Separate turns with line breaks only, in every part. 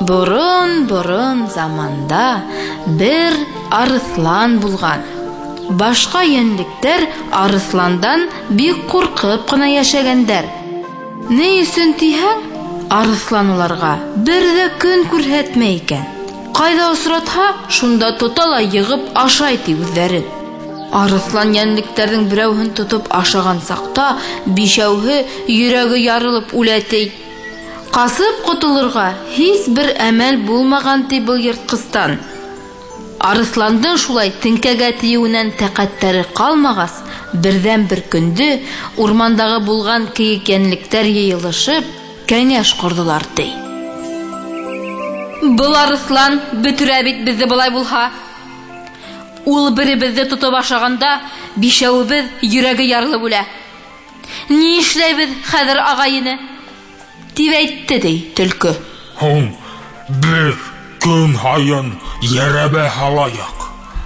Борын заманда бер арыслан булган. Башка йәнлектәр арысландан бик куркып кына яшәгәннәр. Ни өчен тиһәң, арыслан уларга бер дә көн күрһәтмәй икән. Кайда осратһа, шунда тотала йыгып ашай ди үзләрен. Арыслан йәнлекләрнең берәүһен тотып ашаган сакта, бишәүһе йөрәге ярылып үлә ди. Касып котылырга һич бер әмәл булмаган ди бу йырткыстан. Арысландың шулай теңкәгә тиюеннән тәкатьтәре калмагас, бердән бер көндө урмандагы булган киек йәнлектәр йыелышып, кәңәш кордылар ди. Был арыслан бөтөрә бит безне булай булһа. Ул беребезне тотып ашаганда, бишәүебез йөрәге ярылып үлә. Ни эшләйбез хәзер агайыны? Дип әйтте ди төлке.
Бер көн һайын ярәбә һалаяк.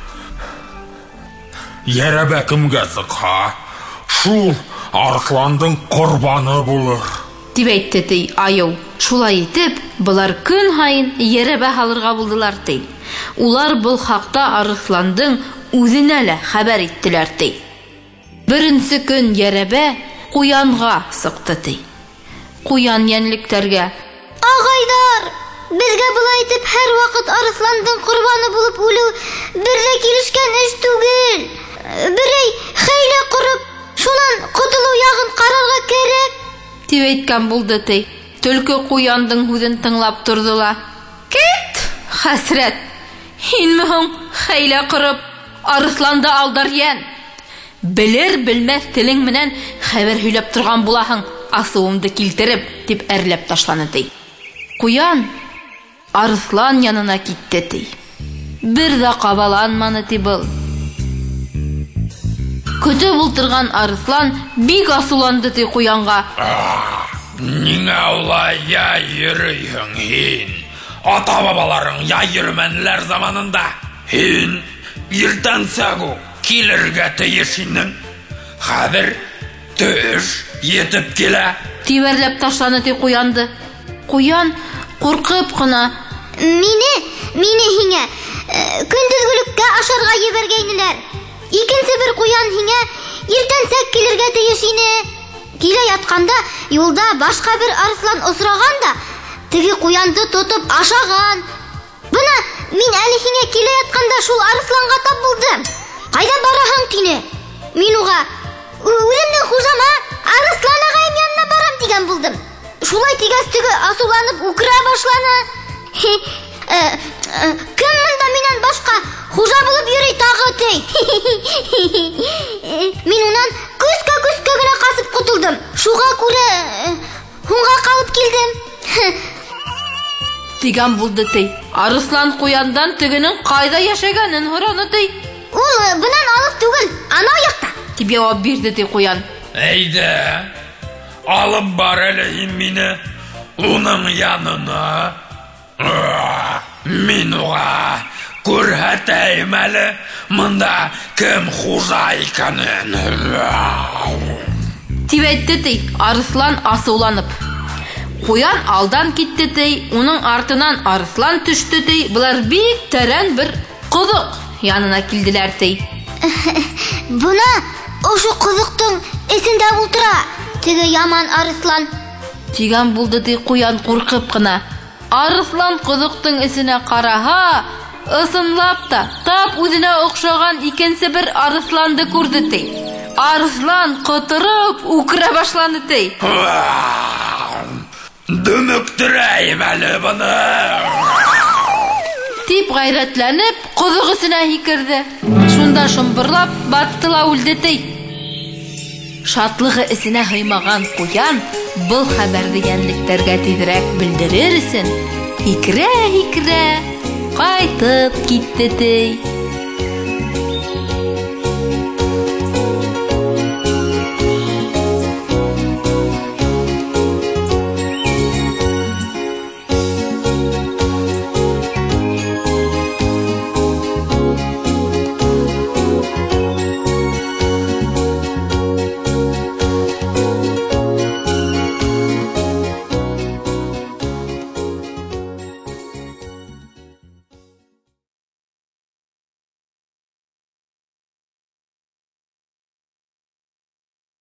Ярәбә кемгә сыкһа, шул арысландың корбаны булыр.
Дип әйтте ди аяу. Шулай итеп, булар көн һайын ярәбә һалырга булдылар ди. Улар был хакта арысландың үзенә лә хәбәр иттеләр ди. Беренче көн ярәбә куянга сыкты ди. Куян йәнлектәргә:
Агайдар, безгә булай итеп һәр вакыт арысландың корбаны булып үлү бер дә килешкән эш түгел. Берәй хәйлә корып, шуннан котылу ягын карарга кирәк.
Дип әйткән булды ди. Төлке куяндың һүзен тыңлап торды ла: Кит, хәсрәт. Һинме һуң хәйлә корып, арысланды алдар йән. Белер-белмәс телең менән хәбәр һөйләп торган булаһың, асуымды килтереп, дип әрләп ташланы ди. Куян арыслан янына китте ди. Бер дә кабаланманы ди был. Көтеп ултырган арыслан бик асуланды ди куянга.
Ниңә улай йөрөйһең һин? Ата-бабаларың йөрмәнеләр заманында. Һин иртәнсәк үк килергә тиеш инең. Хәзер төш етеп килә.
Тибәрләп ташланы ди куянды. Куян куркып кына:
Мине һиңә көндезгүлеккә ашарга ебәргәйнеләр. Икенче бер куян һиңә иртәнсәк килергә тиеш ине. Килә ятканда юлда башка бер арыслан осраган да, теге куянды тотып ашаган. Бына мин әле һиңә килә ятканда шул арысланга тап булдым. Кайда бараһың тине? Мин уга: Үземнең хужама арыслан агайым янына барам дигән булдым. Шулай тигәс теге асуланып үкерә башланы. Кем монда миннән башка хужа булып йөри тагы ти? Мин унан күскә генә касып кутылдым. Шуга күрә һуңга калып килдем.
Дигән булды ти. Арыслан куяндан тегенең кайда яшәгәнен һораны ди.
Ул бынан алып түгел, анау якта.
Дип җавап бирде ди куян.
Әйдә, алып бар әле һин мине уның янына. Мин уга күрһәтәйем әле монда кем хужа икәнен.
Дип әйтте ди арыслан асыуланып. Куян алдан китте ди, уның артынан арыслан төште ди. Булар бик тәрән бер кызык янына килделәр ди.
Буна ошо кызыктың эсендә ултыра теге яман арыслан.
Дигән булды ди куян куркып кына. Арыслан кызыктың эсенә караһа, ысынлап та тап үзенә охшаган икенче бер арысланды күрде ди. Арыслан котырып үкерә башланы ди.
Дөмөктөрәйем әле буны.
Дип гайрәтләнеп, кызык эсенә һикерде. Шунда шомбырлап батты ла үлде ди. Шатлыгы эсенә һыймаган куян был хәбәрне йәнлектәргә тизрәк белдерер өчен һикерә кайтып китте ди.